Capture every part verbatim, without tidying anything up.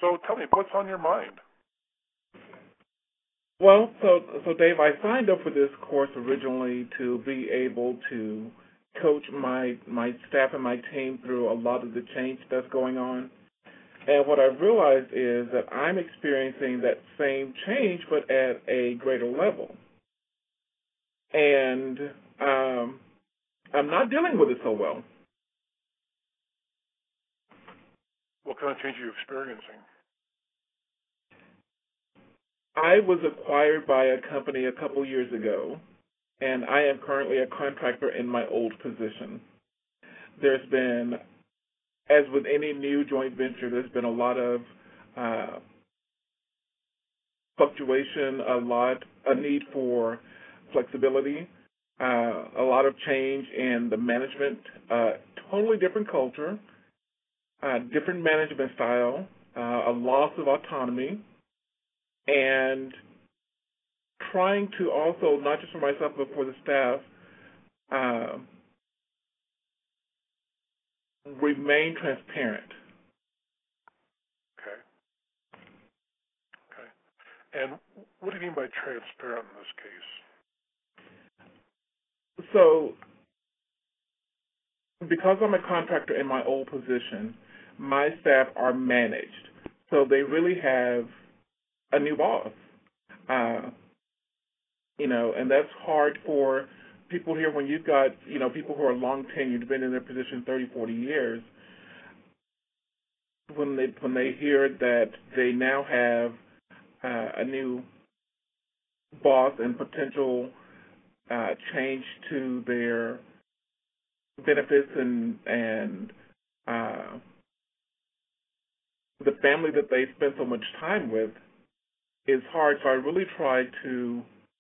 So tell me, what's on your mind? Well, so so Dave, I signed up for this course originally to be able to coach my my staff and my team through a lot of the change that's going on. And what I've realized is that I'm experiencing that same change, but at a greater level. And um, I'm not dealing with it so well. What kind of change are you experiencing? I was acquired by a company a couple years ago, and I am currently a contractor in my old position. There's been, as with any new joint venture, there's been a lot of uh, fluctuation, a lot, a need for flexibility, uh, a lot of change in the management, uh, totally different culture, uh, different management style, uh, a loss of autonomy, and trying to also, not just for myself, but for the staff, uh, remain transparent. Okay. Okay. And what do you mean by transparent in this case? So, because I'm a contractor in my old position, my staff are managed. So they really have a new boss. Uh, you know, and that's hard for people here when you've got, you know, people who are long tenured, been in their position thirty, forty years, when they when they hear that they now have uh, a new boss and potential uh, change to their benefits and and uh, the family that they spend so much time with is hard. So I really try to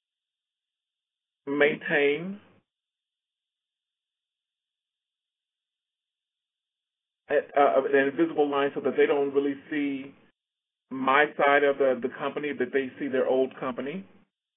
maintain a, a, an invisible line so that they don't really see my side of the, the company, that they see their old company.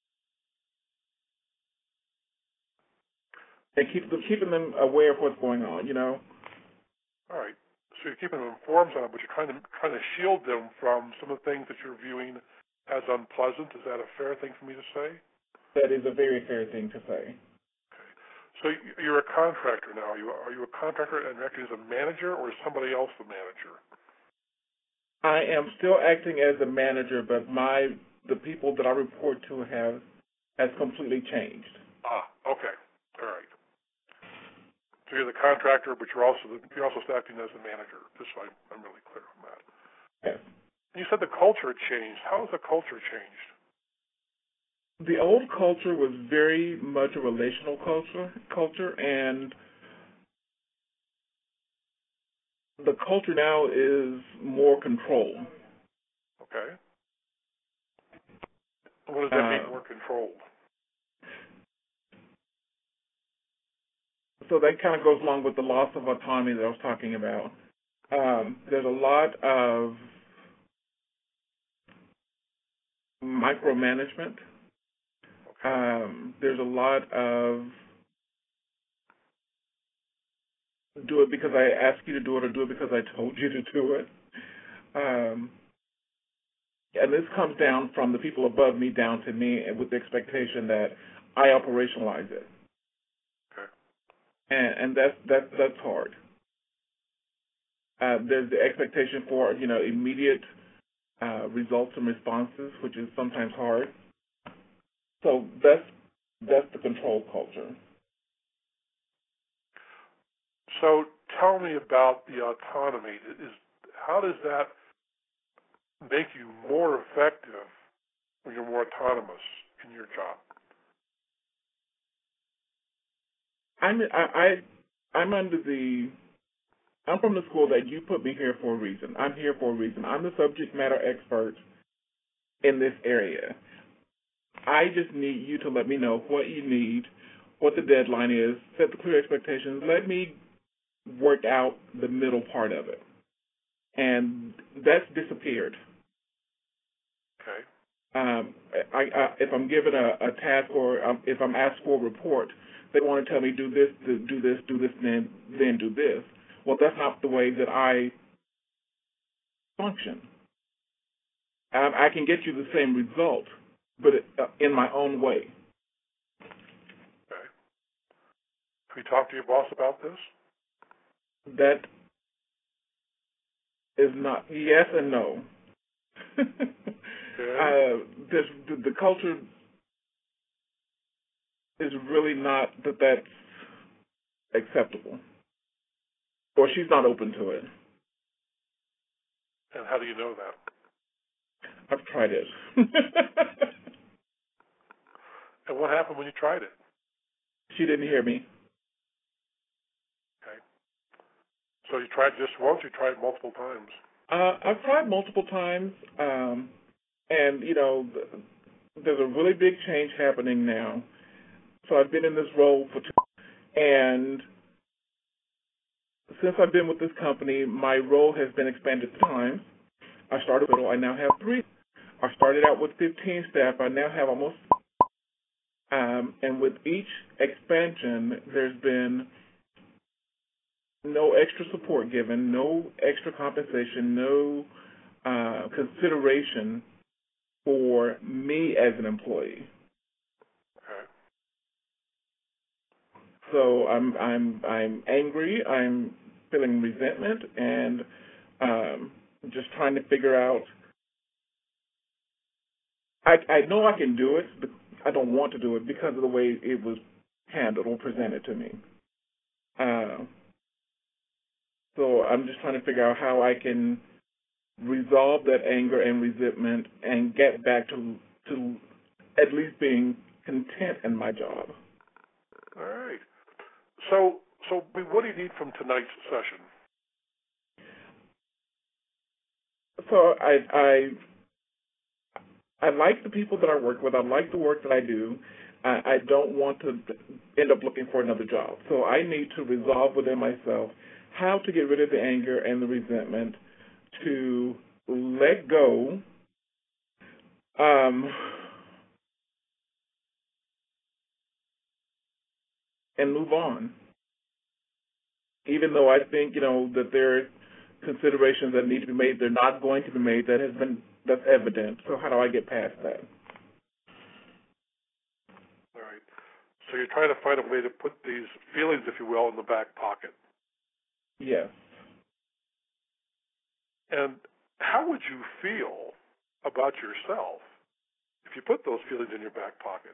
And keep them, keeping them aware of what's going on, you know. All right. So you're keeping them informed on it, but you're trying to trying to shield them from some of the things that you're viewing as unpleasant. Is that a fair thing for me to say? That is a very fair thing to say. Okay. So you're a contractor now. Are you are you a contractor and acting as a manager, or is somebody else the manager? I am still acting as a manager, but my the people that I report to have has completely changed. Ah, okay. All right. So you're the contractor, but you're also the, you're also acting as the manager. Just so I'm, I'm really clear on that. Yes. You said the culture changed. How has the culture changed? The old culture was very much a relational culture, culture, and the culture now is more control. Okay. What does that Uh, mean, more controlled? So that kind of goes along with the loss of autonomy that I was talking about. Um, there's a lot of micromanagement. Okay. Um, there's a lot of do it because I asked you to do it, or do it because I told you to do it. Um, and this comes down from the people above me down to me, and with the expectation that I operationalize it. Okay. And, and that's that's that's hard. Uh, there's the expectation for you know immediate uh, results and responses, which is sometimes hard. So that's that's the control culture. So tell me about the autonomy. Is how does that make you more effective when you're more autonomous in your job? I'm I, I I'm under the I'm from the school that you put me here for a reason. I'm here for a reason. I'm the subject matter expert in this area. I just need you to let me know what you need, what the deadline is, set the clear expectations. Let me work out the middle part of it. And that's disappeared. Okay. Um, I, I, if I'm given a, a task or um, if I'm asked for a report, they want to tell me do this, do this, do this, then then do this. Well, that's not the way that I function. Um, I can get you the same result, but it, uh, in my own way. Okay. Have you talked to your boss about this? That is not yes and no. Okay. uh, this, the, the culture is really not that that's acceptable, or she's not open to it. And how do you know that? I've tried it. And what happened when you tried it? She didn't hear me. Okay. So you tried just once, you tried multiple times? Uh, I've tried multiple times, um, and, you know, there's a really big change happening now. So I've been in this role for two, and since I've been with this company, my role has been expanded times. I started with, I now have three. I started out with fifteen staff. I now have almost, um, and with each expansion, there's been no extra support given, no extra compensation, no uh, consideration for me as an employee. Okay. So I'm I'm I'm angry. I'm feeling resentment, and um, just trying to figure out. I I know I can do it, but I don't want to do it because of the way it was handled or presented to me. Uh, so I'm just trying to figure out how I can resolve that anger and resentment and get back to to at least being content in my job. All right. So, so what do you need from tonight's session? So I I I like the people that I work with. I like the work that I do. I, I don't want to end up looking for another job. So I need to resolve within myself how to get rid of the anger and the resentment, to let go, um, and move on. Even though I think, you know, that there are considerations that need to be made, they're not going to be made. That has been that's evident. So how do I get past that? All right. So you're trying to find a way to put these feelings, if you will, in the back pocket. Yes. And how would you feel about yourself if you put those feelings in your back pocket?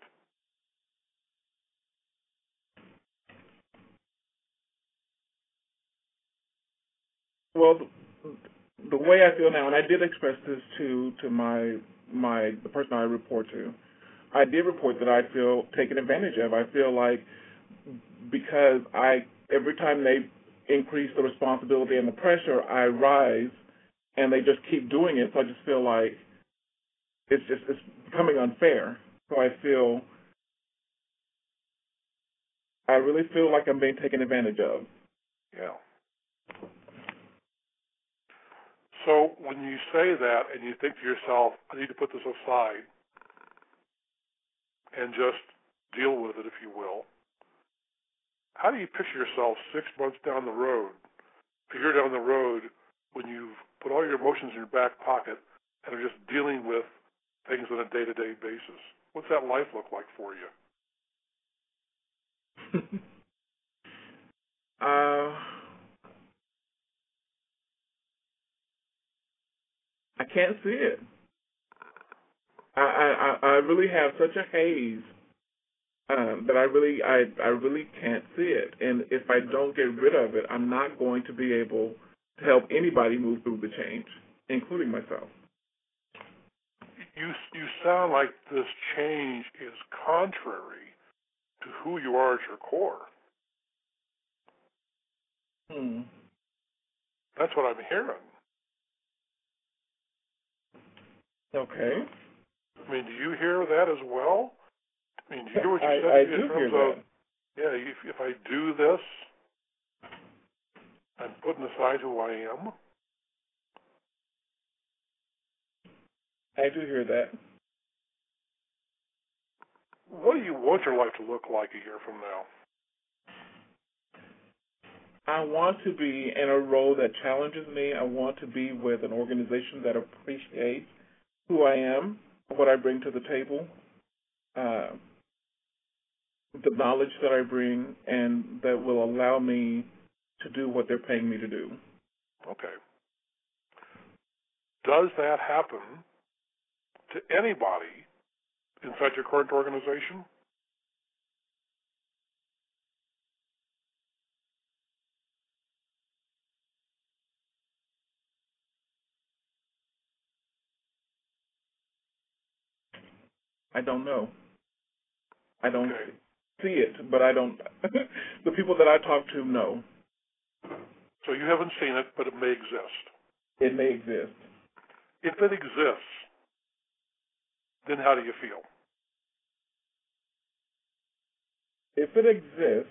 Well, the way I feel now, and I did express this to to my my the person I report to, I did report that I feel taken advantage of. I feel like because I every time they increase the responsibility and the pressure, I rise, and they just keep doing it. So I just feel like it's just it's becoming unfair. So I feel I really feel like I'm being taken advantage of. Yeah. So when you say that and you think to yourself, I need to put this aside and just deal with it, if you will, how do you picture yourself six months down the road, a year down the road, when you've put all your emotions in your back pocket and are just dealing with things on a day-to-day basis? What's that life look like for you? uh, I can't see it. I, I, I really have such a haze um, that I really I, I really can't see it. And if I don't get rid of it, I'm not going to be able to help anybody move through the change, including myself. You you sound like this change is contrary to who you are at your core. Hmm. That's what I'm hearing. Okay. I mean, do you hear that as well? I mean, do you hear what you I, said I in do terms hear of, that. yeah, if, if I do this, I'm putting aside who I am? I do hear that. What do you want your life to look like a year from now? I want to be in a role that challenges me. I want to be with an organization that appreciates who I am, what I bring to the table, uh, the knowledge that I bring, and that will allow me to do what they're paying me to do. Okay. Does that happen to anybody inside your current organization? I don't know. I don't Okay. see it, but I don't. The people that I talk to know. So you haven't seen it, but it may exist. It may exist. If it exists, then how do you feel? If it exists,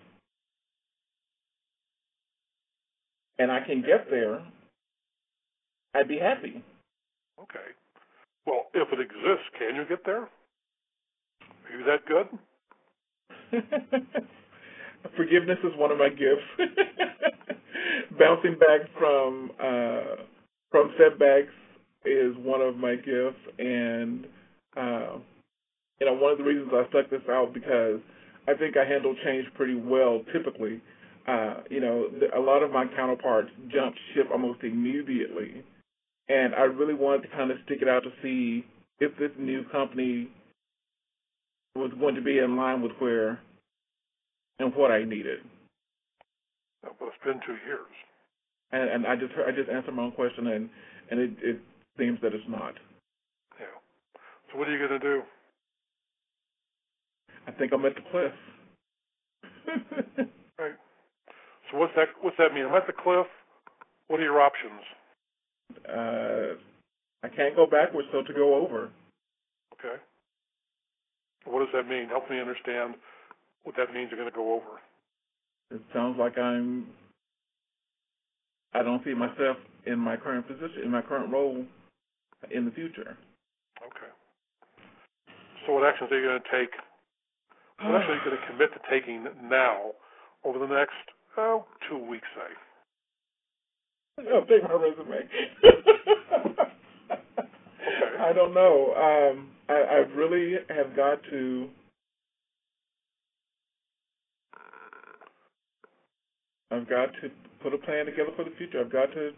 and I can get there, I'd be happy. Okay. Well, if it exists, can you get there? Are you that good? Forgiveness is one of my gifts. Bouncing back from uh, from setbacks is one of my gifts, and uh, you know, one of the reasons I stuck this out because I think I handle change pretty well. Typically, uh, you know, the, a lot of my counterparts jump ship almost immediately, and I really wanted to kind of stick it out to see if this new company was going to be in line with where and what I needed. Well, it's been two years. And, and I just I just answered my own question, and and it, it seems that it's not. Yeah. So what are you going to do? I think I'm at the cliff. Right. So what's that? What's that mean? I'm at the cliff. What are your options? uh, I can't go backwards, so to go over. Okay. What does that mean? Help me understand what that means. You're going to go over. It sounds like I'm. I don't see myself in my current position, in my current role, in the future. Okay. So what actions are you going to take? What actions are you going to commit to taking now over the next oh, two weeks, say? Update my resume. Okay. I don't know. Um, I, I really have got to. I've got to put a plan together for the future. I've got to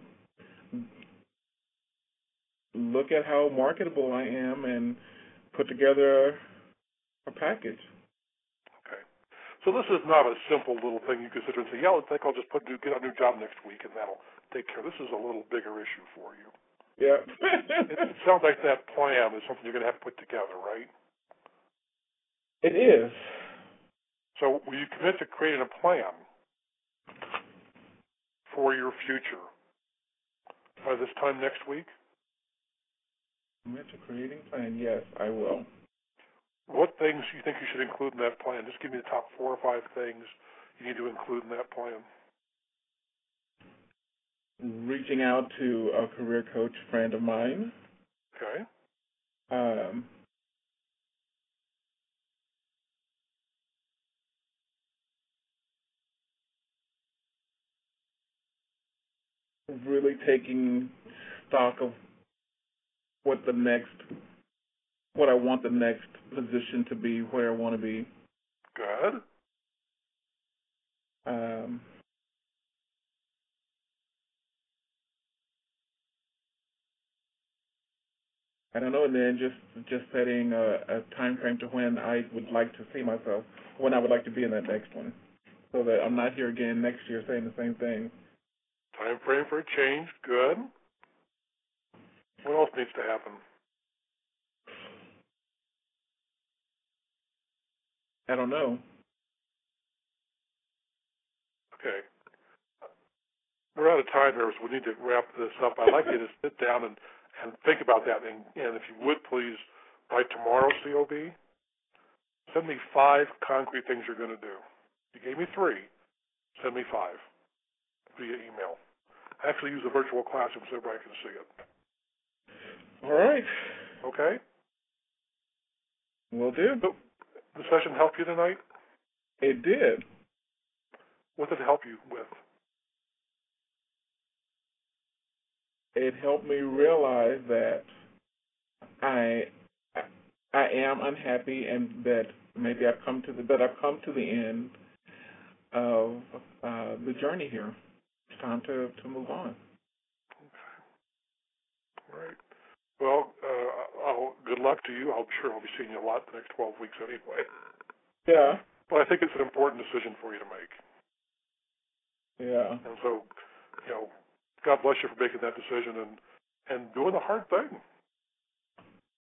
look at how marketable I am and put together a package. Okay. So this is not a simple little thing you can sit there and say, yeah, I think I'll just put get a new job next week and that'll take care. This is a little bigger issue for you. Yeah. it, it sounds like that plan is something you're going to have to put together, right? It is. So will you commit to creating a plan for your future by this time next week? Commit to creating a plan. Yes, I will. What things do you think you should include in that plan? Just give me the top four or five things you need to include in that plan. Reaching out to a career coach friend of mine. Okay. Um, really taking stock of what the next, what I want the next position to be, where I want to be. Good. Um, I don't know, and then just just setting a, a time frame to when I would like to see myself, when I would like to be in that next one, so that I'm not here again next year saying the same thing. Time frame for a change. Good. What else needs to happen? I don't know. Okay. We're out of time here, so we need to wrap this up. I'd like you to sit down and, and think about that. And, and if you would, please, by tomorrow, C O B, send me five concrete things you're going to do. You gave me three. Send me five via email. Actually use a virtual classroom so everybody can see it. All right. Okay? Will do. So, the session help you tonight? It did. What did it help you with? It helped me realize that I I am unhappy, and that maybe I've come to the that I've come to the end of uh, the journey here. It's time to to move on. Right. Well, uh, I'll, good luck to you. I'm sure I'll be seeing you a lot the next twelve weeks anyway. Yeah. But I think it's an important decision for you to make. Yeah. And so, you know, God bless you for making that decision and, and doing the hard thing.